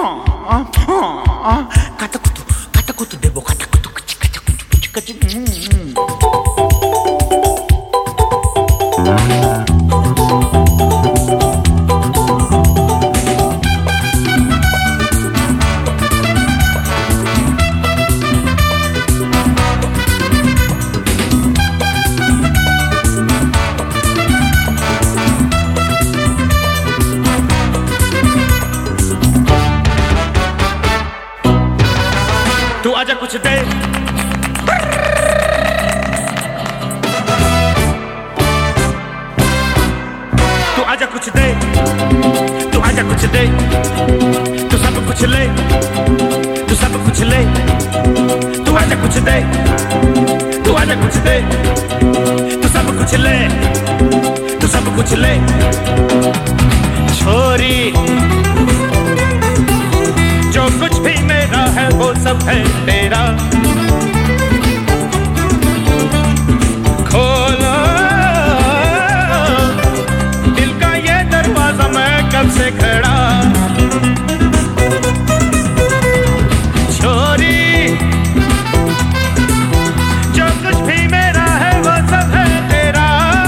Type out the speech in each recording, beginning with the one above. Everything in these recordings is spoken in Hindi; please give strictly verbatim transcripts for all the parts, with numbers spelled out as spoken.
Kata kutu, kata kutu debo, kata kutu kecik kecik kecik kecik. तू आजा कुछ दे, तू आजा कुछ दे, तू आजा कुछ दे, तू सब कुछ ले, तू सब कुछ ले, तू आजा कुछ दे, तू आजा कुछ दे, तू सब कुछ ले, तू सब कुछ ले, छोरी जो कुछ भी मेरा है वो सब है तेरा, खोलो दिल का ये दरवाजा मैं कब से खड़ा, छोरी जो कुछ भी मेरा है वो सब है तेरा,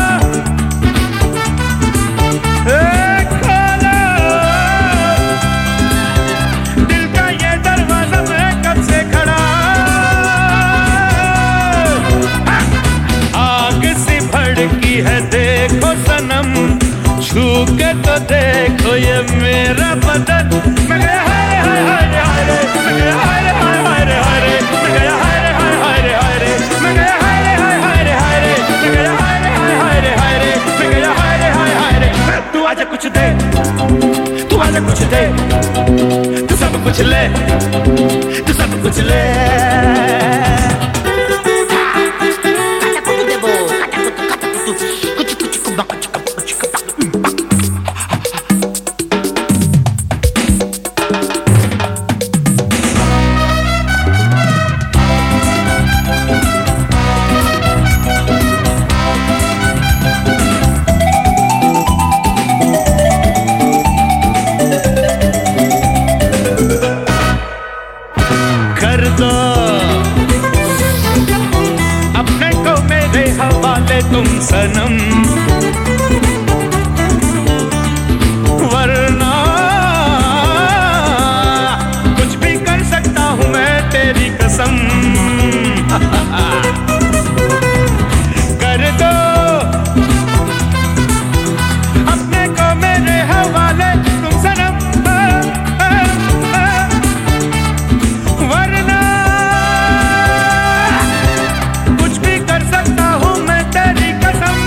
है देखो सनम, छू के तो देखो ये मेरा बदन, मैं गया हाय हाय हाय हाय रे, मैं गया हाय हाय हाय हाय रे, मैं गया हाय हाय हाय हाय रे, मैं गया हाय हाय हाय हाय रे, मैं गया हाय हाय हाय हाय रे, मैं गया हाय हाय हाय रे। तू आजा कुछ दे, तू आजा कुछ दे, तू सब कुछ ले, तू सब कुछ ले, कर दो अपने को मेरे हवाले तुम सनम, वरना कुछ भी कर सकता हूँ मैं तेरी कसम, कर दो अपने को मेरे हवाले तुम सनम, वरना कुछ भी कर सकता हूँ मैं तेरी कसम,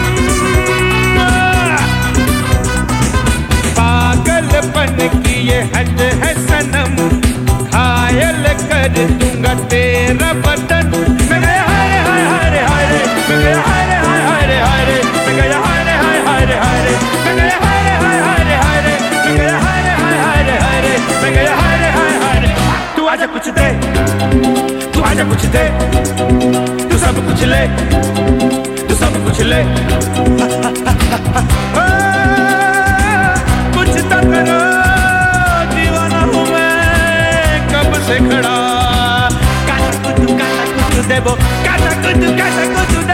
पागलपन की ये हद है सनम, घायल कर दूंगा तेरा बदन, मैं गया हाय हाय हाय हाय रे, मैं गया हाय हाय हाय हाय रे, मैं गया हाय हाय हाय हाय रे, मैं गया हाय हाय हाय हाय रे, मैं गया हाय हाय हाय हाय रे, मैं गया हाय हाय हाय रे। तू आजा कुछ दे, तू आजा कुछ दे, तू सब कुछ ले, तू सब कुछ ले, कुछ तो करो दीवाना हूँ मैं कब से खड़ा, काटा कुछ काटा कुछ देबो, काटा कुछ काटा कुछ